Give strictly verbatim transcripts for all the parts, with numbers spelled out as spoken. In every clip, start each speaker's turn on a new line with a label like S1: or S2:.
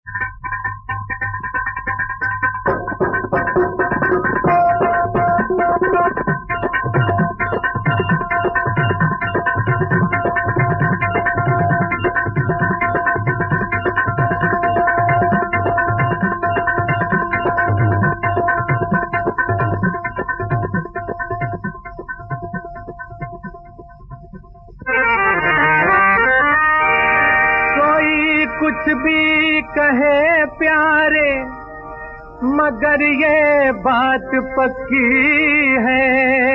S1: कुछ भी कहे प्यारे मगर ये बात पक्की है,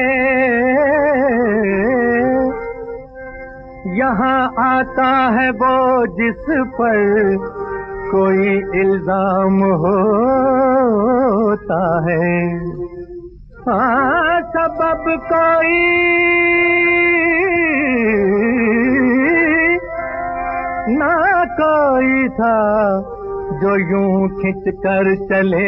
S1: यहाँ आता है वो जिस पर कोई इल्जाम होता है। हाँ, सबब कोई ना कोई था जो यूं खिंच कर चले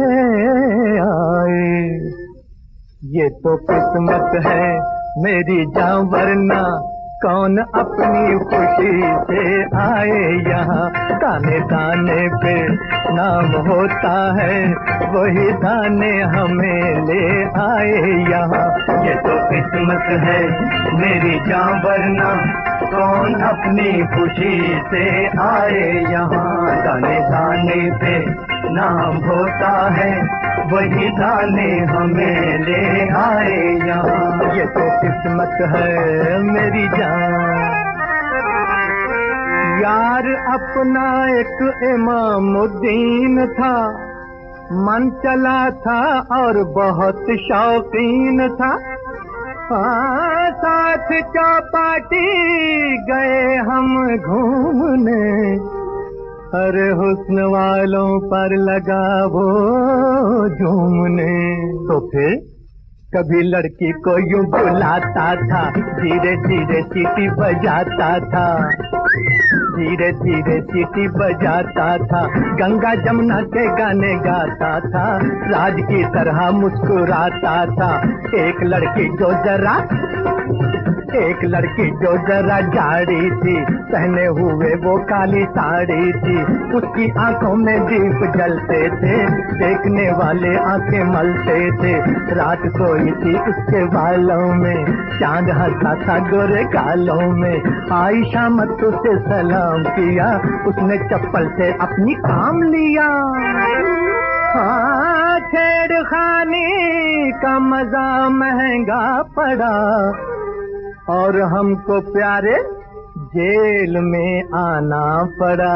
S1: आए। ये तो किस्मत है मेरी जान, वरना कौन अपनी खुशी से आए यहाँ। दाने दाने पे नाम होता है, वही दाने हमें ले आए यहाँ। ये तो किस्मत है मेरी जान, वरना कौन अपनी खुशी से आए यहाँ। दाने दाने पे नाम होता है, वही दाने हमें ले आए यहाँ। ये तो किस्मत है मेरी जान। यार अपना एक इमामुद्दीन था, मन चला था और बहुत शौकीन था। हाँ, साथ चौपाटी गए हम घूमने, अरे हुस्न वालों पर लगा वो झूमने। तो फिर कभी लड़की को यूं बुलाता था, धीरे धीरे सीटी बजाता था, धीरे धीरे सीटी बजाता था। गंगा जमुना के गाने गाता था, राज की तरह मुस्कुराता था। एक लड़की जो जरा एक लड़की जो जरा जाड़ी थी, पहने हुए वो काली साड़ी थी। उसकी आंखों में दीप जलते थे, देखने वाले आंखें मलते थे। रात सोई थी उसके बालों में, चांद हंसता था गोरे गालों में। आई शाम तुझसे सलाम किया, उसने चप्पल से अपनी काम लिया। हाँ, छेड़खानी का मजा महंगा पड़ा और हमको प्यारे जेल में आना पड़ा।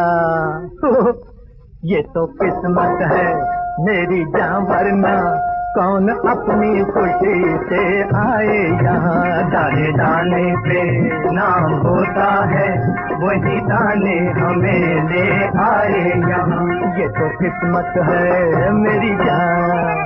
S1: ये तो किस्मत है मेरी जान, वरना कौन अपनी खुशी से आए यहाँ। दाने दाने पे नाम होता है, वही दाने हमें ले आए यहाँ। ये तो किस्मत है मेरी जान।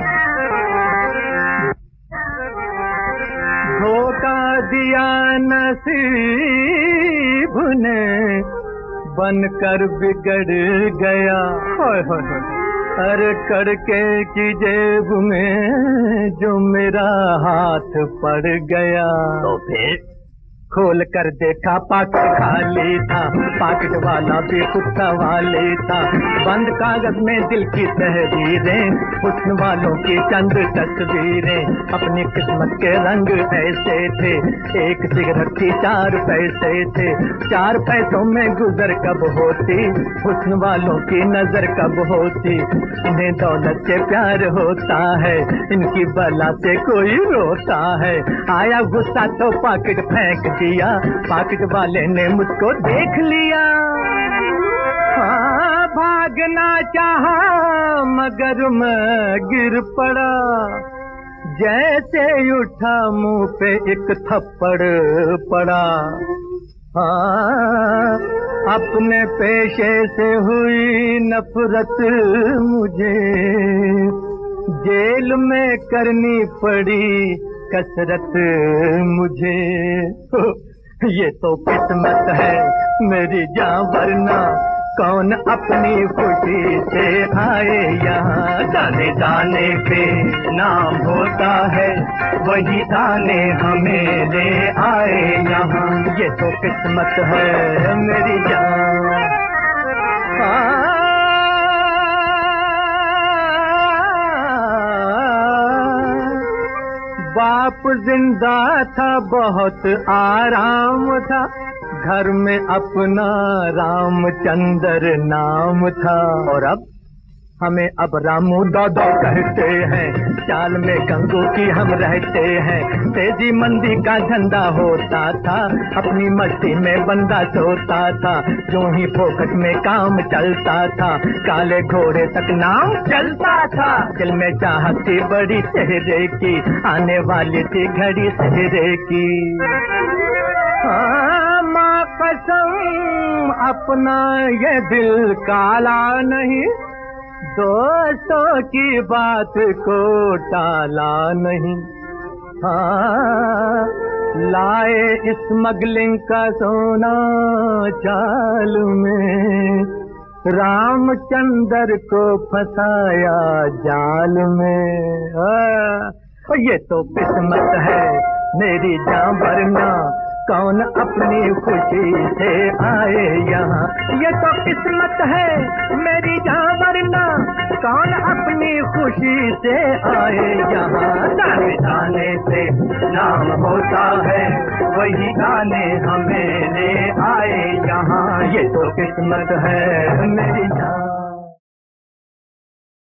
S1: धोखा दिया नसीब ने, बनकर बिगड़ गया। होय होय होय, अरे कड़के की जेब में जो मेरा हाथ पड़ गया। तो फिर खोल कर देखा पाकिट खाली था, पाकिट वाला भी कुत्ता वाले था। बंद कागज में दिल की तहरीरें, हुस्न वालों की चंद तस्वीरें। अपनी किस्मत के रंग ऐसे थे, एक सिगरेट की चार पैसे थे। चार पैसों में गुजर कब होती, हुस्न वालों की नजर कब होती। इन्हें दौलत से प्यार होता है, इनकी बला से कोई रोता है। आया गुस्सा तो पाकिट फेंक दिया, पाकिट वाले ने मुझको देख लिया। हाँ, भागना चाहा मगर मैं गिर पड़ा, जैसे उठा मुंह पे एक थप्पड़ पड़ा। हाँ, अपने पेशे से हुई नफरत मुझे, जेल में करनी पड़ी कसरत मुझे। ये तो किस्मत है मेरी जान, वरना कौन अपनी खुशी से आए यहाँ। दाने दाने पे नाम होता है, वही दाने हमें ले आए यहाँ। ये तो किस्मत है मेरी जान। बाप जिंदा था, बहुत आराम था, घर में अपना रामचंद्र नाम था। और अब हमें अब रामू दादा कहते हैं, चाल में गंगू की हम रहते हैं। तेजी मंदी का धंधा होता था, अपनी मस्ती में बंदा सोता था। जो ही फोकट में काम चलता था, काले घोड़े तक नाम चलता था। दिल में चाहत थी बड़ी चेहरे की, आने वाली थी घड़ी सहरे की। हाँ, माँ कसम अपना ये दिल काला नहीं, दोस्तों की बात को टाला नहीं। हाँ, लाए स्मगलिंग का सोना चाल में, रामचंद्र को फंसाया जाल में। हाँ, ये तो किस्मत है मेरी जान, वरना कौन अपनी खुशी से आए यहाँ। ये तो किस्मत है मेरी जान, वरना कौन अपनी खुशी से आए यहाँ। दाने दाने से नाम होता है, वही गाने हमें ले आए यहाँ। ये तो किस्मत है मेरी जान।